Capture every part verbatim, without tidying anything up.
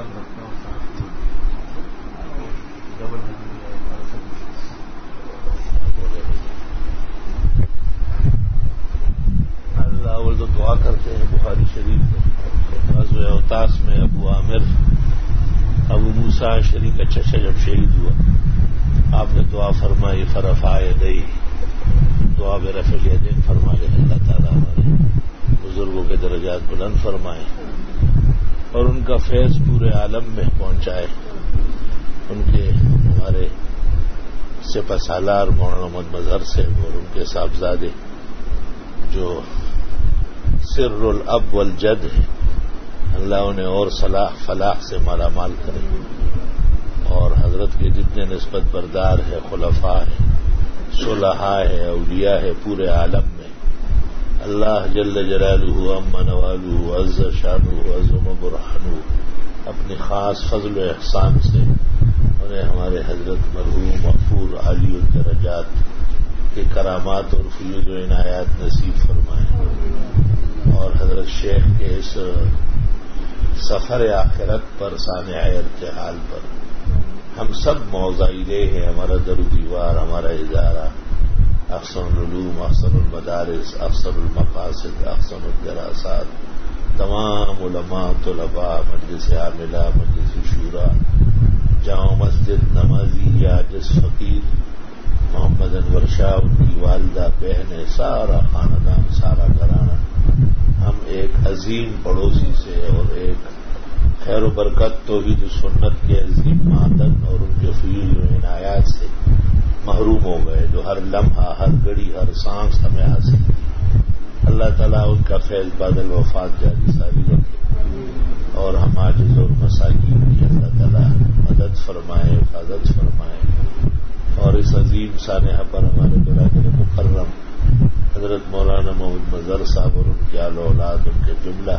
اللہ اول تو دعا کرتے ہیں بخاری شریف غزوہ اوطاس میں ابو عامر ابو موسیٰ شریف کا چچا جب شہید ہوا آپ نے دعا فرمائی فرفع یدیہ، دعا میں رفع الیدین فرما لے اللہ تعالیٰ ہمارے بزرگوں کے درجات بلند فرمائے اور ان کا فیض پورے عالم میں پہنچائے. ان کے ہمارے سپہ سالار مولانا محمد مظہر سے اور ان کے صاحبزادے جو سر الاب والجد ہے، اللہ انہیں اور صلاح فلاح سے مالا مال کرے، اور حضرت کے جتنے نسبت بردار ہے، خلفاء ہے، صلحاء ہے، اولیاء ہے، پورے عالم میں اللہ جل جلالہ اما نوالہ عز شانہ عظم برہانہ اپنی خاص فضل و احسان سے انہیں ہمارے حضرت مرحوم مغفور عالی الدرجات کے کرامات اور فیوز و عنایات نصیب فرمائیں، اور حضرت شیخ کے اس سفر آخرت پر صانع ارتحال پر ہم سب موضعیلے ہیں. ہمارا در و دیوار، ہمارا ادارہ، احسن العلوم، احسن المدارس، احسن المقاصد، احسن الدراسات، تمام علماء، طلباء، مجلس عاملہ، مجلس شورا، جامع مسجد، نمازی، عاجز فقیر، محمد انور شاہ، ان کی والدہ، بہنیں، سارا خاندان، سارا گھرانہ، ہم ایک عظیم پڑوسی سے اور ایک خیر و برکت توحید و سنت کے عظیم معدن اور ان کے فیوز و عنایات سے محروم ہو گئے، جو ہر لمحہ، ہر گھڑی، ہر سانس ہمیں حاصل تھی. اللہ تعالیٰ ان کا فیض بادل وفات جاری ساری رکھے، اور ہم عاجز اور مساکین کی اللہ تعالیٰ مدد فرمائے، حفاظت فرمائے، اور اس عظیم سانحہ پر ہمارے برادر مکرم حضرت مولانا محمد مظہر صاحب اور ان کے آل و اولاد، ان کے جملہ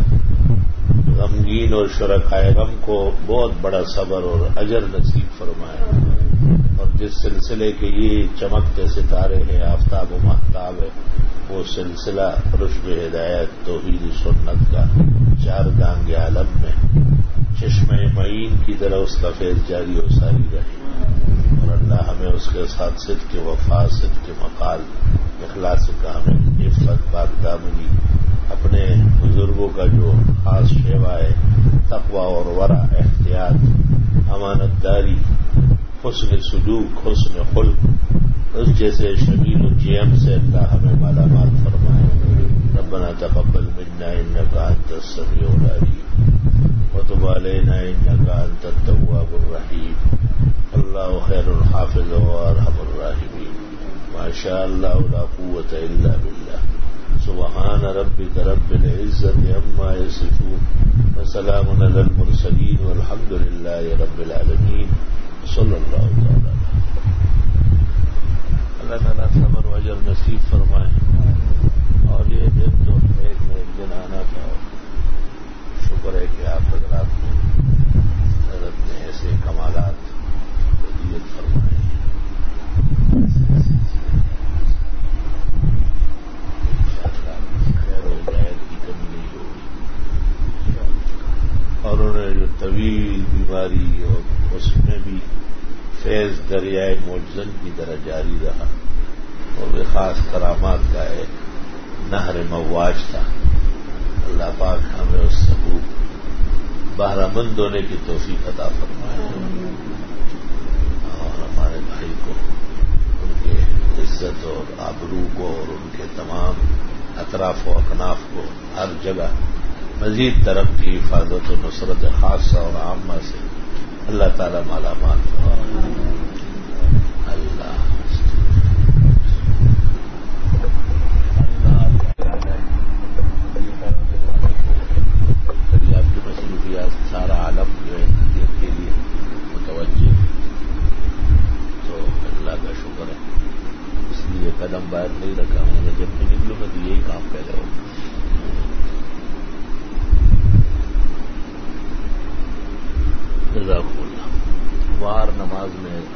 غمگین اور شرکائے غم کو بہت بڑا صبر اور اجر نصیب فرمائے، اور جس سلسلے کے یہ چمکتے ستارے ہیں، آفتاب و ماہتاب ہے، وہ سلسلہ رشد ہدایت توحید سنت کا چار گانگ عالم میں چشمہ معین کی طرح اس کا فیض جاری و ساری رہے، اور اللہ ہمیں اس کے ساتھ صدق کے وفا، صدق کے مقال، اخلاص کا ہمیں عفت، پاک دامنی، اپنے بزرگوں کا جو خاص شیوا ہے، تقوی اور ورع، احتیاط، امانت داری، حسن سلوک، حسن خلق، اس جیسے شمیل الجیم سے اللہ ہمیں مالا مال فرمائے. ربنا تقبل منا انك انت السميع العليم وتب علينا انك انت التواب الرحيم. اللہ خیر الحافظ وارحم الراحمین. ما شاء اللہ لا قوة الا باللہ. سبحان ربک رب العزة عما یصفون وسلام علی المرسلین والحمد للہ رب العالمین. صلی اللہ تعالی. اللہ تعالیٰ صبر و اجر نصیب فرمائے. اور یہ دن تو ایک میں ایک دن آنا تھا، شکر ہے کہ آپ حضرات کو حضرت نے ایسے کمالات ہدیت فرمائے. خیر و ہدایت کی کمی نہیں ہوگی، اور انہیں جو طویل بیماری اور اس میں بھی فیض دریائے معجزن کی طرح جاری رہا، اور وہ خاص کرامات کا ایک نہر مواج تھا. اللہ پاک ہمیں اس سے خوب بہرہ مند ہونے کی توفیق عطا فرمائے، اور ہمارے بھائی کو ان کے عزت اور آبرو کو اور ان کے تمام اطراف و اکناف کو ہر جگہ مزید ترقی، حفاظت و نصرت خاصہ اور عامہ سے اللہ تعالی مالا مال فرمائے. اللہ آپ کی مصروفیات سارا عالم جو ہے تربیت کے لیے متوجہ، تو اللہ کا شکر ہے. اس لیے قدم باہر نہیں رکھا ہوں نے. جب میں نکلوں گا تو یہی کام پہلے ہوگا. جزاک اللہ. وار نماز میں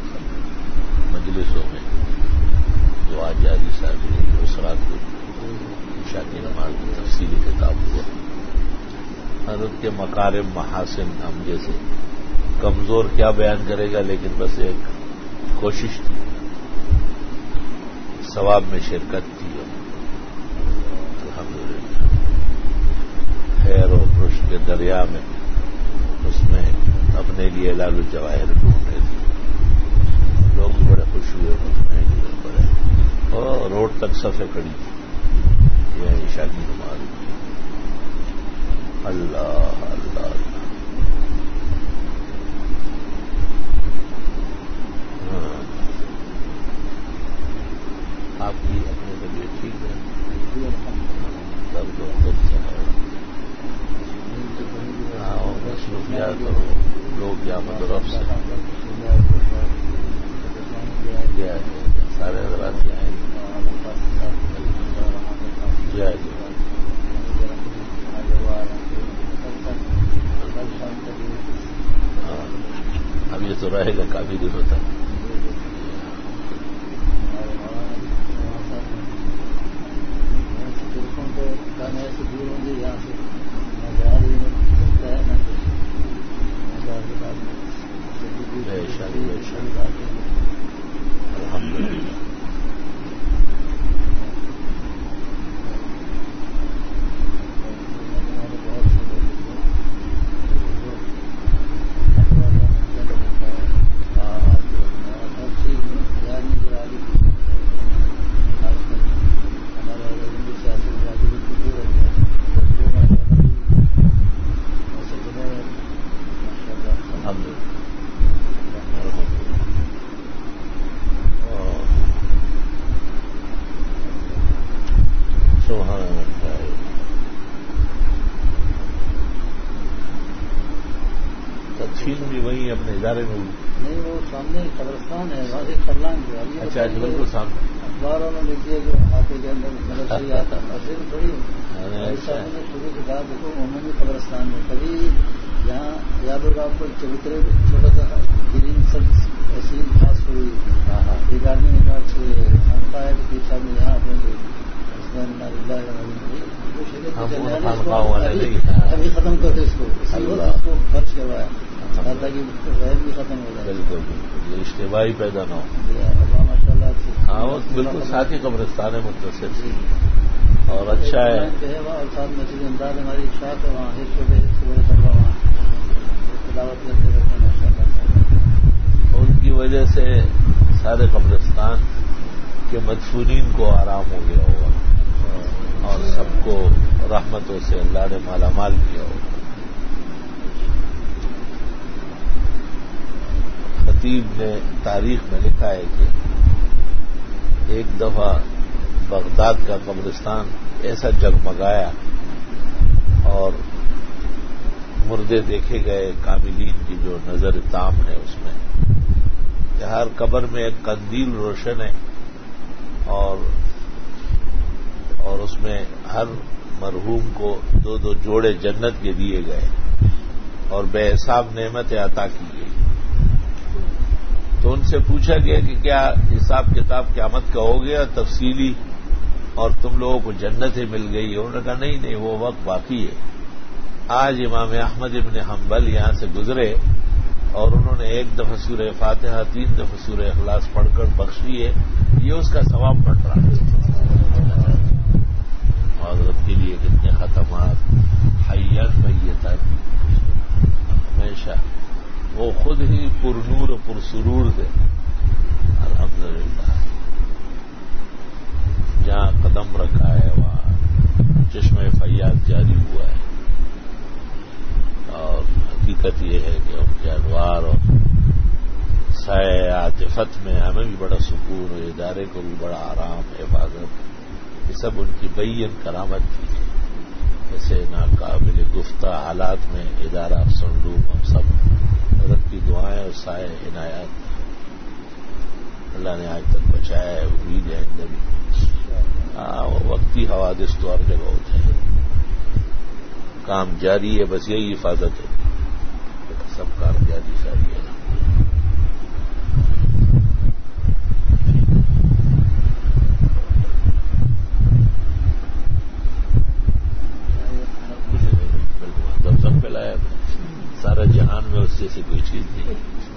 حضرت کے مکارم محاسن ہم جیسے کمزور کیا بیان کرے گا، لیکن بس ایک کوشش تھی، ثواب میں شرکت تھی، الحمدللہ خیر و رشد کے دریا میں اس میں اپنے لیے لال الجواہر ڈھونڈے تھے، لوگ بھی بڑے خوش ہوئے، مطمئن ہوئے بڑے، اور روڈ تک صفیں کھڑی تھی، یہ عشاء کی نماز۔ اللہ اللہ ہاں، آپ کی اپنے طبیعت ٹھیک ہے؟ ہاں مصروفیات لوگ یا مدرف سے سارے حضرات کے آئے جائے ہاں اب یہ تو رہے گا کافی دنوں تک۔ الحمدللہ اپنے ادارے میں ہوئی نہیں، وہ سامنے قبرستان ہے، وہاں سے فرلانگ ہے۔ اچھا بالکل سامنے اخباروں میں لکھ دیا کہ آتے کے اندر مدرسے آتا مسجد بڑی صاحب نے شروع سے کہا دیکھو عمومی قبرستان میں کبھی یہاں یاد ہوگا آپ کو چبوترے چھوٹا سا گرین سب تحصیل خاص ہوئی، ایک آدمی نے کہا کہ خانقاہ ہے کہ صاحب نے یہاں اپنے ابھی ختم کرتے اس کو خرچ کروایا تاکہ غیر بھی ختم ہو جائے۔ بالکل بالکل اجتماعی پیدا نہ ہو ماشاء اللہ۔ ہاں وہ بالکل ساتھ ہی قبرستان ہے متصل اور اچھا ہے اور ساتھ مسجد امداد ہماری شاخ ہے، وہاں ایک چھوٹے صبح طلبا وہاں تلاوت کرتے رہتے ہیں ماشاء اللہ۔ ان کی وجہ سے سارے قبرستان کے مدفونین کو آرام ہو گیا ہوگا اور سب کو رحمتوں سے اللہ نے مالا مال کیا ہوگا۔ خطیب نے تاریخ میں لکھا ہے کہ ایک دفعہ بغداد کا قبرستان ایسا جگمگایا اور مردے دیکھے گئے کاملین کی جو نظر تام ہے اس میں کہ ہر قبر میں ایک قندیل روشن ہے اور اور اس میں ہر مرحوم کو دو دو جوڑے جنت کے دیے گئے اور بے حساب نعمتیں عطا کی گئی۔ تو ان سے پوچھا گیا کہ کیا حساب کتاب قیامت کا ہو گیا تفصیلی اور تم لوگوں کو جنتیں مل گئی؟ انہوں نے کہا نہیں نہیں وہ وقت باقی ہے۔ آج امام احمد ابن حنبل یہاں سے گزرے اور انہوں نے ایک دفعہ سورہ فاتحہ تین دفعہ سورہ اخلاص پڑھ کر بخشی ہے، یہ اس کا ثواب بن رہا ہے۔ حضرت کے لیے کتنے ختمات حیات میتا ہمیشہ وہ خود ہی پر نور پر سرور تھے الحمدللہ۔ جہاں قدم رکھا ہے وہاں چشمہ فیاض جاری ہوا ہے اور حقیقت یہ ہے کہ ان کے انوار اور سائے عاطفت میں ہمیں بھی بڑا سکون اور ادارے کو بھی بڑا آرام حفاظت، یہ سب ان کی بین کرامت تھی۔ ایسے ناقابل گفتہ حالات میں ادارہ افسر لوگ ہم سب حضرت کی دعائیں اور سائے عنایات اللہ نے آج تک بچایا ہے، امید ہے اندر بھی۔ ہاں وہ وقتی حوادث تو ہر جگہ ہوتے ہیں، کام جاری ہے، بس یہی حفاظت ہے، سب کام جاری ساری ہے۔ کچھ نہیں بالکل لایا، سارا جہان میں اس جیسی کوئی چیز نہیں.